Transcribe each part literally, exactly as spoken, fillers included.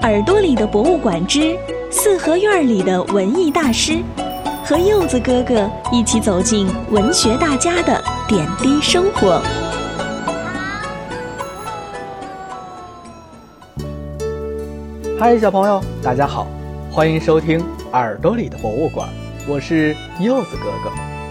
耳朵里的博物馆之四合院里的文艺大师，和柚子哥哥一起走进文学大家的点滴生活。 嗨，小朋友，大家好，欢迎收听耳朵里的博物馆，我是柚子哥哥。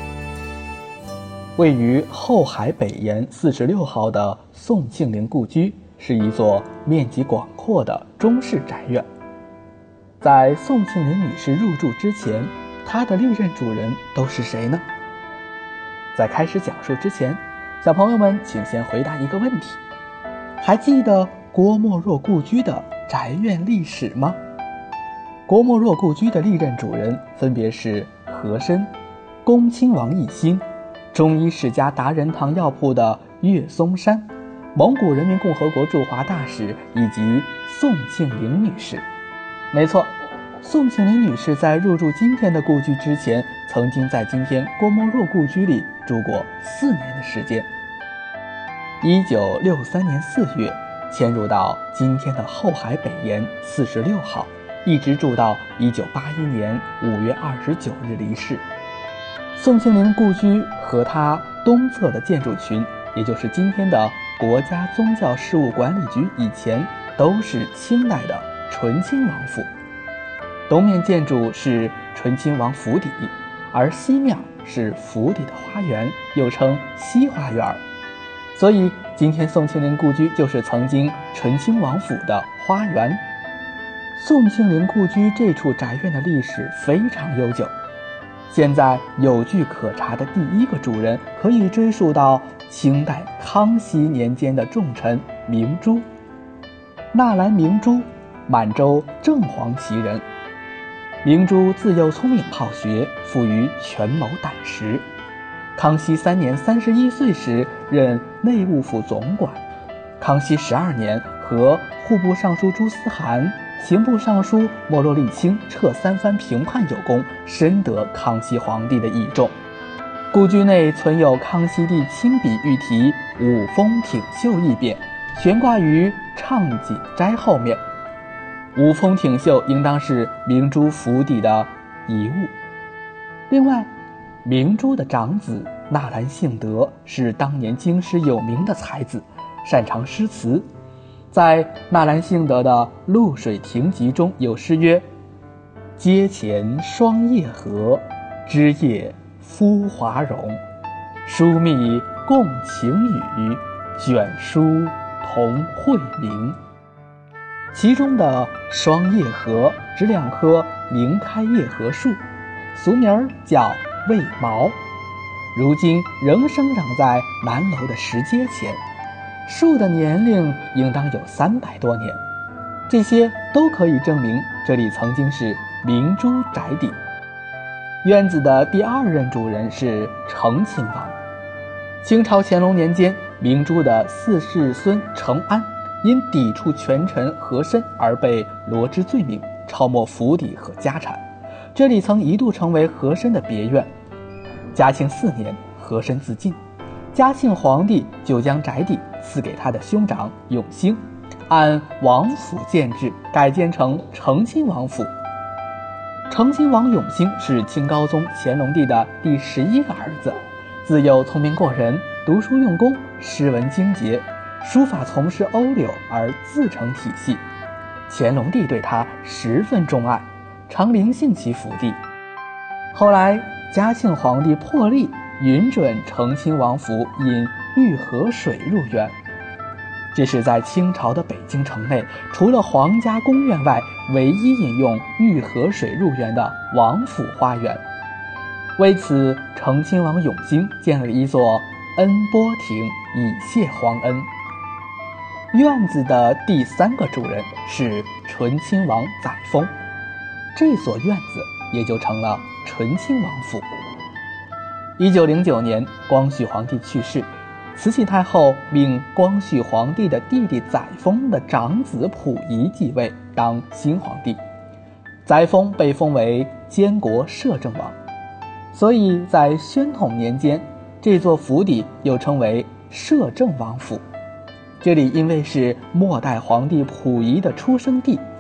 位于后海北沿四十六号的宋庆龄故居是一座面积广阔的中式宅院。在宋庆龄女士入住之前，她的历任主人都是谁呢？在开始讲述之前，小朋友们请先回答一个问题：还记得郭沫若故居的宅院历史吗？郭沫若故居的历任主人分别是和珅、恭亲王奕欣、中医世家达仁堂药铺的岳嵩山、蒙古人民共和国驻华大使以及宋庆龄女士。没错，宋庆龄女士在入住今天的故居之前，曾经在今天郭沫若故居里住过四年的时间。一九六三年四月迁入到今天的后海北沿四十六号，一直住到一九八一年五月二十九日离世。宋庆龄故居和它东侧的建筑群，也就是今天的国家宗教事务管理局，以前都是清代的醇亲王府。东面建筑是醇亲王府邸，而西面是府邸的花园，又称西花园。所以今天宋庆龄故居就是曾经醇亲王府的花园。宋庆龄故居这处宅院的历史非常悠久，现在有据可查的第一个主人可以追溯到清代康熙年间的重臣明珠。纳兰明珠，满洲正黄旗人。明珠自幼聪明好学，富于权谋胆识。康熙三年三十一岁时任内务府总管。康熙十二年和户部尚书朱思涵、刑部尚书莫洛丽卿撤三藩平叛有功，深得康熙皇帝的倚重。故居内存有康熙帝亲笔御题五峰挺秀一匾，悬挂于畅景斋后面。五峰挺秀应当是明珠府邸的遗物。另外，明珠的长子纳兰性德是当年京师有名的才子，擅长诗词。在纳兰性德的《露水亭集》中有诗曰：阶前霜叶合，枝叶肤华容，疏密共晴雨，卷书同晦明。其中的霜叶荷指两棵明开叶荷树，俗名叫魏茅，如今仍生长在南楼的石阶前，树的年龄应当有三百多年。这些都可以证明这里曾经是明珠宅邸。院子的第二任主人是承亲王。清朝乾隆年间，明珠的四世孙承安因抵触权臣和珅而被罗织罪名，抄没府邸和家产。这里曾一度成为和珅的别院。嘉庆四年，和珅自尽，嘉庆皇帝就将宅邸赐给他的兄长永兴，按王府建制，改建成承亲王府。承亲王永兴是清高宗乾隆帝的第十一个儿子，自幼聪明过人，读书用功，诗文精洁，书法从事欧柳而自成体系。乾隆帝对他十分钟爱，常临幸其府邸。后来嘉庆皇帝破例允准承亲王府引御河水入园，这是在清朝的北京城内除了皇家宫苑外唯一引用御河水入园的王府花园。为此，承亲王永兴建了一座恩波亭以谢皇恩。院子的第三个主人是醇亲王载沣，这所院子也就成了醇亲王府。一九零九年，光绪皇帝去世，慈禧太后命光绪皇帝的弟弟载沣的长子溥仪继位当新皇帝，载沣被封为监国摄政王，所以在宣统年间，这座府邸又称为摄政王府。这里因为是末代皇帝溥仪的出生地，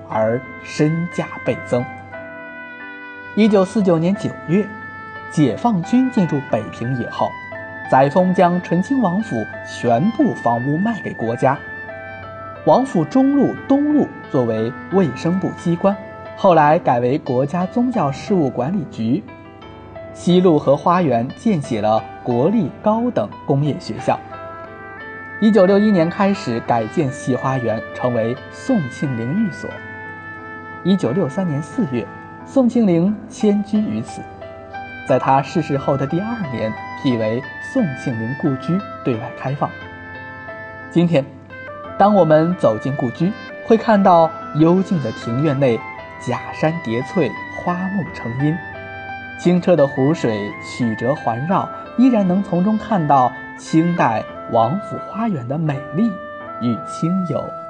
而身价倍增。一九四九年九月，解放军进驻北平以后，载沣将醇亲王府全部房屋卖给国家，王府中路、东路作为卫生部机关，后来改为国家宗教事务管理局。西路和花园建起了国立高等工业学校。一九六一年开始改建西花园，成为宋庆龄寓所。一九六三年四月，宋庆龄迁居于此。在他逝世后的第二年，辟为宋庆龄故居对外开放。今天，当我们走进故居，会看到幽静的庭院内假山叠翠，花木成荫，清澈的湖水曲折环绕，依然能从中看到清代王府花园的美丽与清幽。